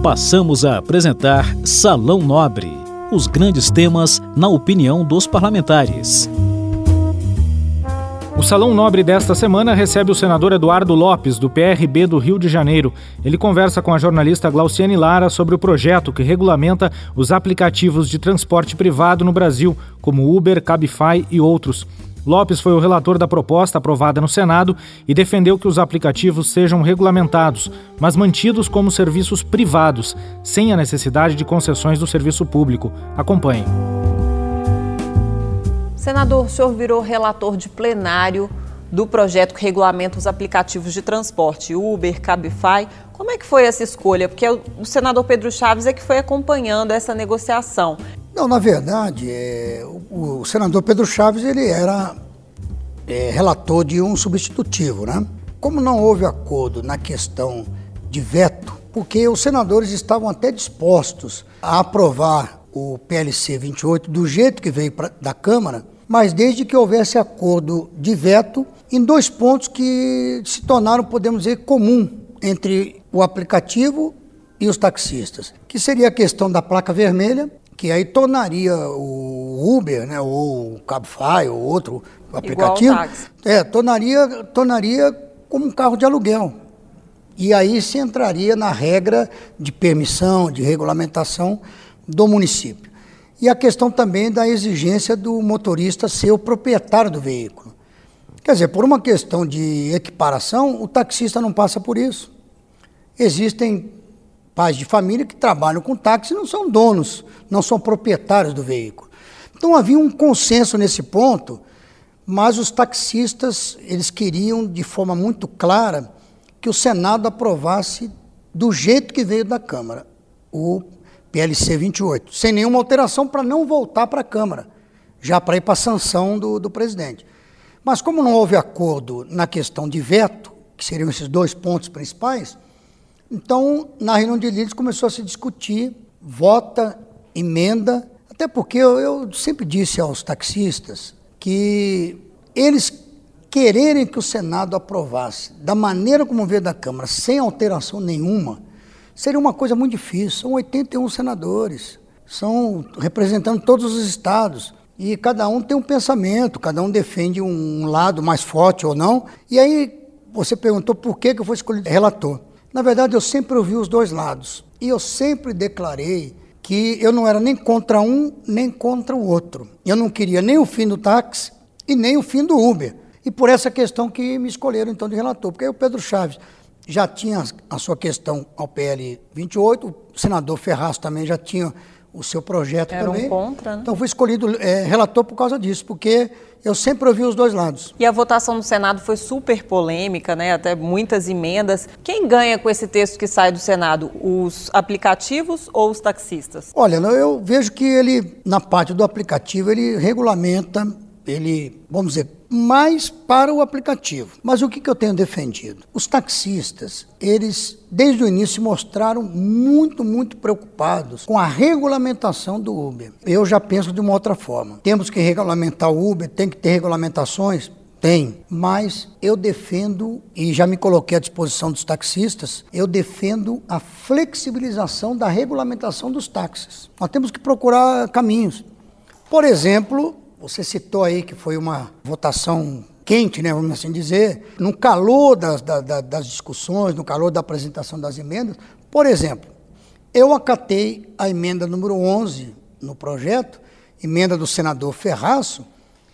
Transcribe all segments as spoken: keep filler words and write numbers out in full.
Passamos a apresentar Salão Nobre, os grandes temas na opinião dos parlamentares. O Salão Nobre desta semana recebe o senador Eduardo Lopes, do P R B do Rio de Janeiro. Ele conversa com a jornalista Glauciane Lara sobre o projeto que regulamenta os aplicativos de transporte privado no Brasil, como Uber, Cabify e outros. Lopes foi o relator da proposta aprovada no Senado e defendeu que os aplicativos sejam regulamentados, mas mantidos como serviços privados, sem a necessidade de concessões do serviço público. Acompanhe. Senador, o senhor virou relator de plenário do projeto que regulamenta os aplicativos de transporte, Uber, Cabify. Como é que foi essa escolha? Porque o senador Pedro Chaves é que foi acompanhando essa negociação. Não, na verdade, é, o, o senador Pedro Chaves ele era é, relator de um substitutivo, né? Como não houve acordo na questão de veto, porque os senadores estavam até dispostos a aprovar o P L C vinte e oito do jeito que veio pra, da Câmara, mas desde que houvesse acordo de veto em dois pontos que se tornaram, podemos dizer, comum entre o aplicativo e os taxistas, que seria a questão da placa vermelha, que aí tornaria o Uber, né, ou o Cabify, ou outro aplicativo, é, tornaria, tornaria como um carro de aluguel. E aí se entraria na regra de permissão, de regulamentação do município. E a questão também da exigência do motorista ser o proprietário do veículo. Quer dizer, por uma questão de equiparação, o taxista não passa por isso. Existem pais de família que trabalham com táxi e não são donos, não são proprietários do veículo. Então havia um consenso nesse ponto, mas os taxistas, eles queriam de forma muito clara que o Senado aprovasse do jeito que veio da Câmara, o P L C vinte e oito, sem nenhuma alteração para não voltar para a Câmara, já para ir para a sanção do, do presidente. Mas como não houve acordo na questão de veto, que seriam esses dois pontos principais, então, na reunião de líderes começou a se discutir, vota, emenda, até porque eu, eu sempre disse aos taxistas que eles quererem que o Senado aprovasse da maneira como veio da Câmara, sem alteração nenhuma, seria uma coisa muito difícil. São oitenta e um senadores, são representando todos os estados, e cada um tem um pensamento, cada um defende um lado mais forte ou não, e aí você perguntou por que eu fui escolhido relator. Na verdade, eu sempre ouvi os dois lados. E eu sempre declarei que eu não era nem contra um, nem contra o outro. Eu não queria nem o fim do táxi e nem o fim do Uber. E por essa questão que me escolheram, então, de relator. Porque aí o Pedro Chaves já tinha a sua questão ao P L vinte e oito, o senador Ferraz também já tinha o seu projeto era também. Um contra, né? Então, fui escolhido é, relator por causa disso, porque eu sempre ouvi os dois lados. E a votação no Senado foi super polêmica, né? Até muitas emendas. Quem ganha com esse texto que sai do Senado? Os aplicativos ou os taxistas? Olha, eu vejo que ele, na parte do aplicativo, ele regulamenta, ele, vamos dizer, mais para o aplicativo. Mas o que, que eu tenho defendido? Os taxistas, eles, desde o início, mostraram muito, muito preocupados com a regulamentação do Uber. Eu já penso de uma outra forma. Temos que regulamentar o Uber, tem que ter regulamentações? Tem, mas eu defendo, e já me coloquei à disposição dos taxistas, eu defendo a flexibilização da regulamentação dos táxis. Nós temos que procurar caminhos. Por exemplo, você citou aí que foi uma votação quente, né, vamos assim dizer, no calor das, das, das discussões, no calor da apresentação das emendas. Por exemplo, eu acatei a emenda número onze no projeto, emenda do senador Ferraz,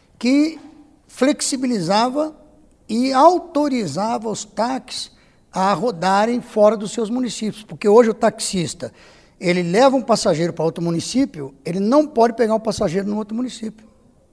que flexibilizava e autorizava os táxis a rodarem fora dos seus municípios, porque hoje o taxista, ele leva um passageiro para outro município, ele não pode pegar um passageiro no outro município.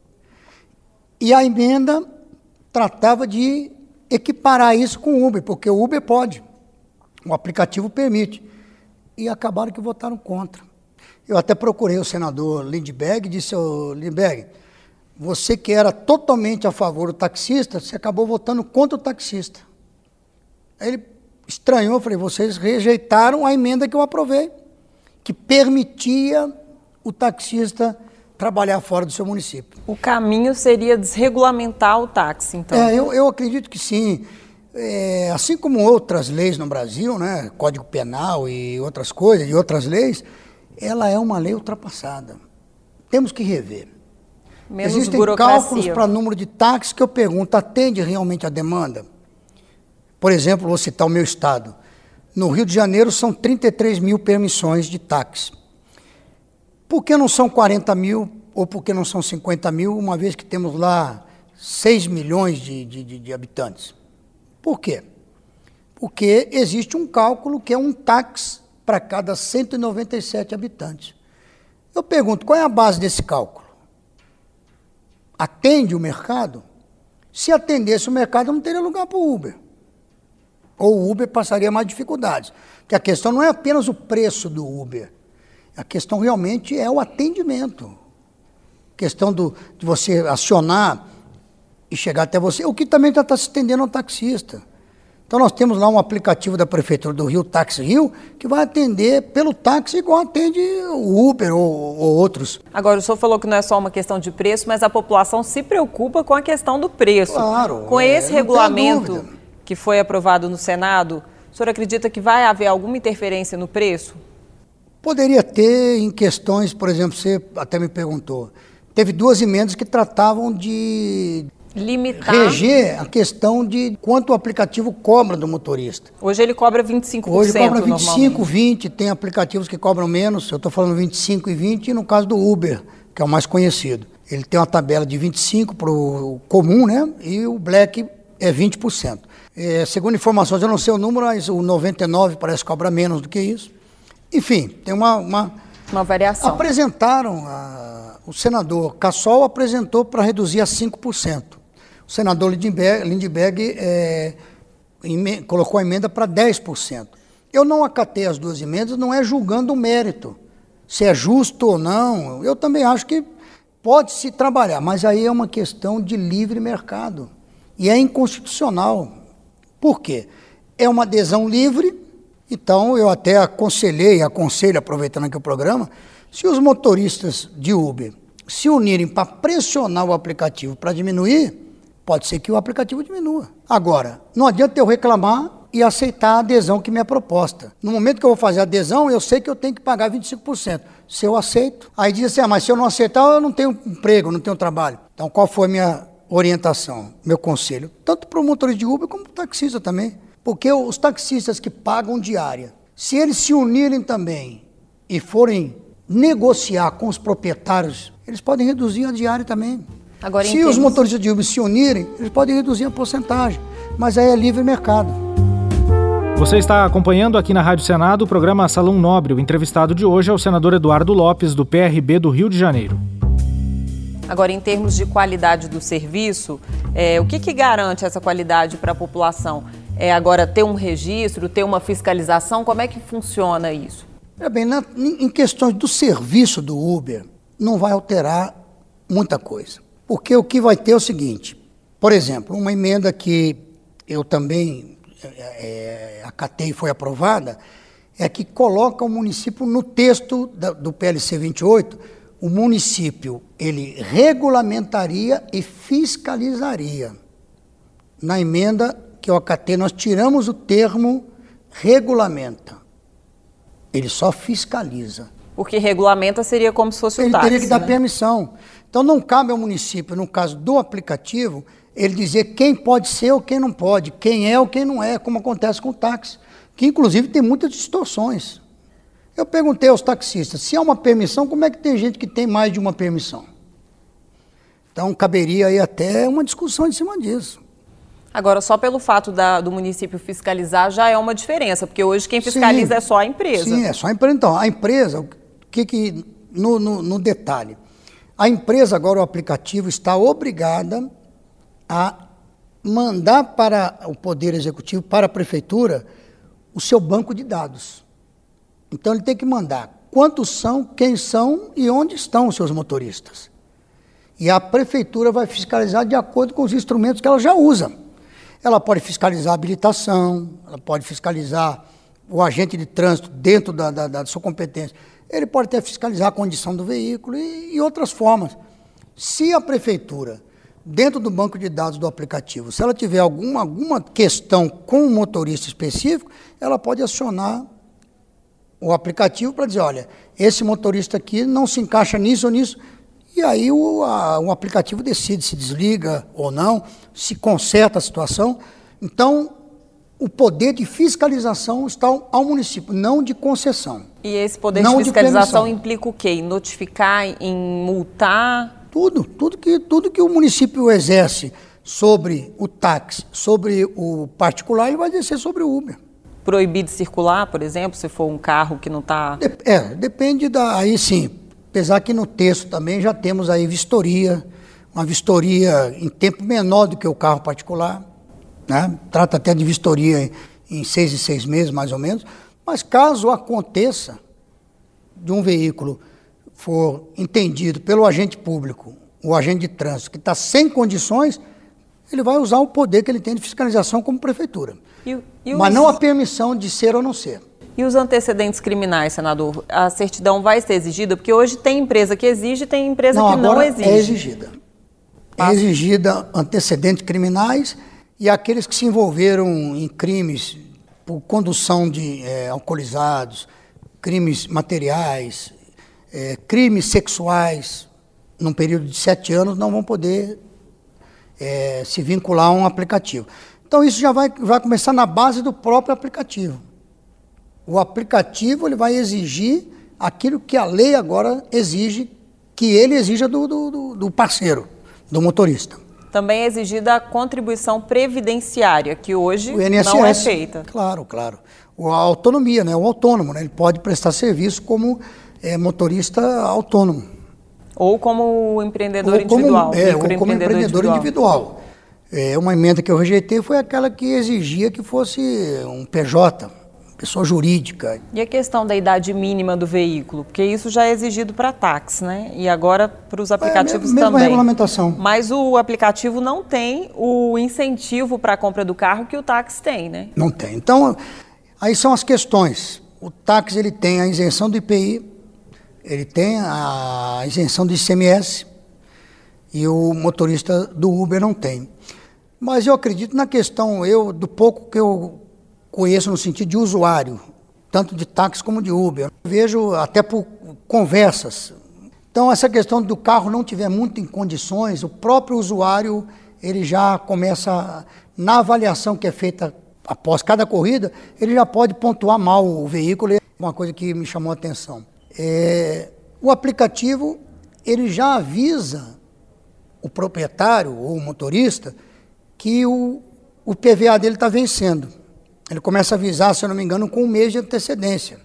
E a emenda tratava de equiparar isso com o Uber, porque o Uber pode, o aplicativo permite. E acabaram que votaram contra. Eu até procurei o senador Lindbergh e disse, ô Lindbergh, você que era totalmente a favor do taxista, você acabou votando contra o taxista. Aí ele estranhou, eu falei, vocês rejeitaram a emenda que eu aprovei, que permitia o taxista trabalhar fora do seu município. O caminho seria desregulamentar o táxi, então? É, eu, eu acredito que sim. é, assim como outras leis no Brasil, né, Código Penal e outras coisas, e outras leis, ela é uma lei ultrapassada. Temos que rever. Menos Existem burocracia. cálculos para número de táxis que eu pergunto, atende realmente a demanda? Por exemplo, vou citar o meu estado. No Rio de Janeiro são trinta e três mil permissões de táxi. Por que não são quarenta mil ou por que não são cinquenta mil, uma vez que temos lá seis milhões de, de, de, de habitantes? Por quê? Porque existe um cálculo que é um táxi para cada cento e noventa e sete habitantes. Eu pergunto, qual é a base desse cálculo? Atende o mercado? Se atendesse o mercado, não teria lugar para o Uber. Ou o Uber passaria mais dificuldades. Porque a questão não é apenas o preço do Uber. A questão realmente é o atendimento. A questão do, de você acionar e chegar até você, o que também está tá se estendendo ao taxista. Então nós temos lá um aplicativo da Prefeitura do Rio, Táxi Rio, que vai atender pelo táxi igual atende o Uber ou, ou outros. Agora, o senhor falou que não é só uma questão de preço, mas a população se preocupa com a questão do preço. Claro. Com esse é, regulamento que foi aprovado no Senado, o senhor acredita que vai haver alguma interferência no preço? Poderia ter em questões, por exemplo, você até me perguntou, teve duas emendas que tratavam de limitar, reger a questão de quanto o aplicativo cobra do motorista. Hoje ele cobra vinte e cinco por cento. Hoje cobra vinte e cinco, vinte, tem aplicativos que cobram menos, eu estou falando vinte e cinco e vinte, e no caso do Uber, que é o mais conhecido. Ele tem uma tabela de vinte e cinco para o comum, né? E o Black é vinte por cento. É, segundo informações, eu não sei o número, mas o noventa e nove parece que cobra menos do que isso. Enfim, tem uma... Uma, uma variação. Apresentaram, a, o senador Cassol apresentou para reduzir a cinco por cento. O senador Lindbergh, Lindbergh é, eme, colocou a emenda para dez por cento. Eu não acatei as duas emendas, não é julgando o mérito, se é justo ou não. Eu também acho que pode-se trabalhar, mas aí é uma questão de livre mercado. E é inconstitucional. Por quê? É uma adesão livre, então eu até aconselhei, aconselho, aproveitando aqui o programa, se os motoristas de Uber se unirem para pressionar o aplicativo para diminuir, pode ser que o aplicativo diminua. Agora, não adianta eu reclamar e aceitar a adesão que me é proposta. No momento que eu vou fazer a adesão, eu sei que eu tenho que pagar vinte e cinco por cento. Se eu aceito, aí diz assim, ah, mas se eu não aceitar, eu não tenho emprego, não tenho trabalho. Então, qual foi a minha orientação, meu conselho? Tanto para o motorista de Uber como para o taxista também. Porque os taxistas que pagam diária, se eles se unirem também e forem negociar com os proprietários, eles podem reduzir a diária também. Agora, se os motoristas de Uber se unirem, eles podem reduzir a porcentagem, mas aí é livre mercado. Você está acompanhando aqui na Rádio Senado o programa Salão Nobre. O entrevistado de hoje é o senador Eduardo Lopes, do P R B do Rio de Janeiro. Agora, em termos de qualidade do serviço, é, o que, que garante essa qualidade para a população? É agora ter um registro, ter uma fiscalização? Como é que funciona isso? É bem, na, em questões do serviço do Uber, não vai alterar muita coisa. Porque o que vai ter é o seguinte, por exemplo, uma emenda que eu também é, acatei e foi aprovada, é que coloca o município no texto da, do P L C vinte e oito, o município ele regulamentaria e fiscalizaria. Na emenda que eu acatei, nós tiramos o termo regulamenta. Ele só fiscaliza. Porque regulamenta seria como se fosse o táxi. Ele teria que dar né? permissão. Então não cabe ao município, no caso do aplicativo, ele dizer quem pode ser ou quem não pode, quem é ou quem não é, como acontece com o táxi, que inclusive tem muitas distorções. Eu perguntei aos taxistas, se há uma permissão, como é que tem gente que tem mais de uma permissão? Então caberia aí até uma discussão em cima disso. Agora, só pelo fato da, do município fiscalizar já é uma diferença, porque hoje quem fiscaliza sim, é só a empresa. Sim, é só a empresa. Então, a empresa, o que que, no, no, no detalhe, a empresa agora, o aplicativo, está obrigada a mandar para o Poder Executivo, para a Prefeitura, o seu banco de dados. Então, ele tem que mandar quantos são, quem são e onde estão os seus motoristas. E a Prefeitura vai fiscalizar de acordo com os instrumentos que ela já usa. Ela pode fiscalizar a habilitação, ela pode fiscalizar o agente de trânsito dentro da, da, da sua competência. Ele pode até fiscalizar a condição do veículo e, e outras formas. Se a Prefeitura dentro do banco de dados do aplicativo. Se ela tiver alguma, alguma questão com um motorista específico, ela pode acionar o aplicativo para dizer, olha, esse motorista aqui não se encaixa nisso ou nisso, e aí o, a, o aplicativo decide se desliga ou não, se conserta a situação. Então, o poder de fiscalização está ao, ao município, não de concessão. E esse poder de fiscalização implica o quê? Em notificar, em multar? Tudo, tudo que, tudo que o município exerce sobre o táxi, sobre o particular, ele vai exercer sobre o Uber. Proibir de circular, por exemplo, se for um carro que não está... É, depende da... Aí sim, apesar que no texto também já temos aí vistoria, uma vistoria em tempo menor do que o carro particular, né? Trata até de vistoria em, em seis e seis meses, mais ou menos, mas caso aconteça de um veículo for entendido pelo agente público, o agente de trânsito, que está sem condições, ele vai usar o poder que ele tem de fiscalização como prefeitura. E, e Mas os... não a permissão de ser ou não ser. E os antecedentes criminais, senador? A certidão vai ser exigida? Porque hoje tem empresa que exige e tem empresa não, que não exige. É exigida. Passa. É exigida antecedentes criminais e aqueles que se envolveram em crimes por condução de é, alcoolizados, crimes materiais, É, crimes sexuais, num período de sete anos, não vão poder é, se vincular a um aplicativo. Então, isso já vai, vai começar na base do próprio aplicativo. O aplicativo ele vai exigir aquilo que a lei agora exige, que ele exija do, do, do parceiro, do motorista. Também é exigida a contribuição previdenciária, que hoje o I N S S, não é feita. Claro, claro. A autonomia, né? O autônomo, né? Ele pode prestar serviço como... é motorista autônomo. Ou como empreendedor ou como, individual. É, ou como empreendedor individual. individual. É, uma emenda que eu rejeitei foi aquela que exigia que fosse um P J, pessoa jurídica. E a questão da idade mínima do veículo? Porque isso já é exigido para táxi, né? E agora para os aplicativos é, mesma também. Regulamentação. Mas o aplicativo não tem o incentivo para a compra do carro que o táxi tem, né? Não tem. Então, aí são as questões. O táxi ele tem a isenção do I P I, ele tem a isenção do I C M S e o motorista do Uber não tem. Mas eu acredito na questão, eu do pouco que eu conheço no sentido de usuário, tanto de táxi como de Uber, eu vejo até por conversas. Então, essa questão do carro não tiver muito em condições, o próprio usuário ele já começa, na avaliação que é feita após cada corrida, ele já pode pontuar mal o veículo, é uma coisa que me chamou a atenção. É, o aplicativo ele já avisa o proprietário ou o motorista que o, o P V A dele está vencendo. Ele começa a avisar, se eu não me engano, com um mês de antecedência.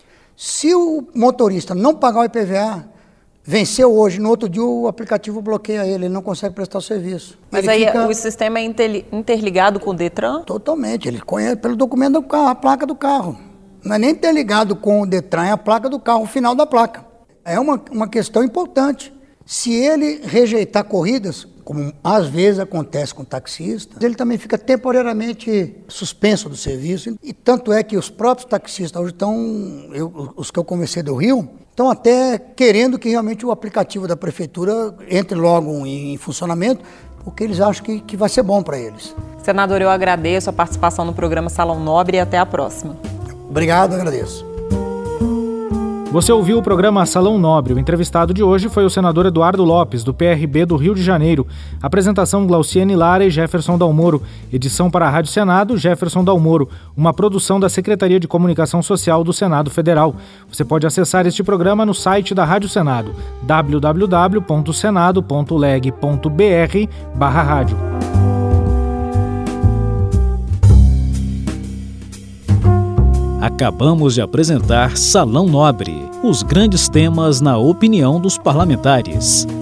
Se o motorista não pagar o I P V A, venceu hoje, no outro dia o aplicativo bloqueia ele, ele não consegue prestar o serviço. Mas ele aí fica... o sistema é interligado com o Detran? Totalmente, ele conhece pelo documento do carro, a placa do carro. Não é nem interligado com o Detran, é a placa do carro, o final da placa. É uma, uma questão importante. Se ele rejeitar corridas, como às vezes acontece com taxistas, ele também fica temporariamente suspenso do serviço. E tanto é que os próprios taxistas hoje estão, eu, os que eu conversei do Rio, estão até querendo que realmente o aplicativo da prefeitura entre logo em, em funcionamento, porque eles acham que, que vai ser bom para eles. Senador, eu agradeço a participação no programa Salão Nobre e até a próxima. Obrigado, agradeço. Você ouviu o programa Salão Nobre. O entrevistado de hoje foi o senador Eduardo Lopes, do P R B do Rio de Janeiro. Apresentação Glauciane Lara e Jefferson Dalmoro. Edição para a Rádio Senado, Jefferson Dalmoro. Uma produção da Secretaria de Comunicação Social do Senado Federal. Você pode acessar este programa no site da Rádio Senado, w w w ponto senado ponto leg ponto b r barra rádio. Acabamos de apresentar Salão Nobre, os grandes temas na opinião dos parlamentares.